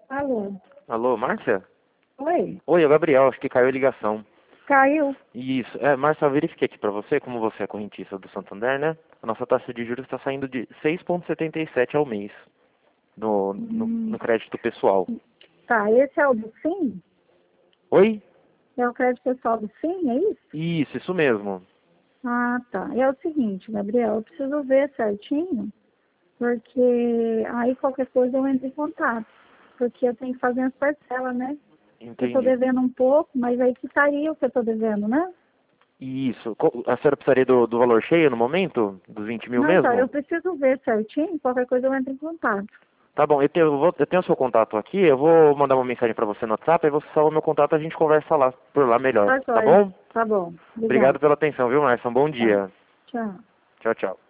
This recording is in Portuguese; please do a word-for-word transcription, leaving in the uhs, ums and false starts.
Alô? Alô, Márcia? Oi? Oi, é o Gabriel, acho que caiu a ligação. Caiu? Isso, é, Márcia, eu verifiquei aqui pra você, como você é correntista do Santander, né? A nossa taxa de juros está saindo de seis vírgula setenta e sete ao mês no, no, Hum, no crédito pessoal. tá, esse é o do Sim? Oi? É o crédito pessoal do Sim, é isso? Isso, isso mesmo. Ah, tá. É o seguinte, Gabriel, eu preciso ver certinho, porque aí qualquer coisa eu entro em contato. Porque eu tenho que fazer as parcelas, né? Eu tô Entendi. devendo um pouco, mas aí quitaria o que eu tô devendo, né? Isso. Co- A senhora precisaria do, do valor cheio no momento? Dos vinte mil Não, então, eu mesmo? preciso ver certinho, qualquer coisa eu entro em contato. Tá bom, eu tenho, eu vou- eu tenho o seu contato aqui, eu vou mandar uma mensagem pra você no WhatsApp, aí você salva meu contato e a gente conversa lá, por lá melhor, Tá, tá joia. bom? Tá bom. Obrigado Obrigada. pela atenção, viu, Márcia? Um bom Tá. dia. Tchau. Tchau, tchau.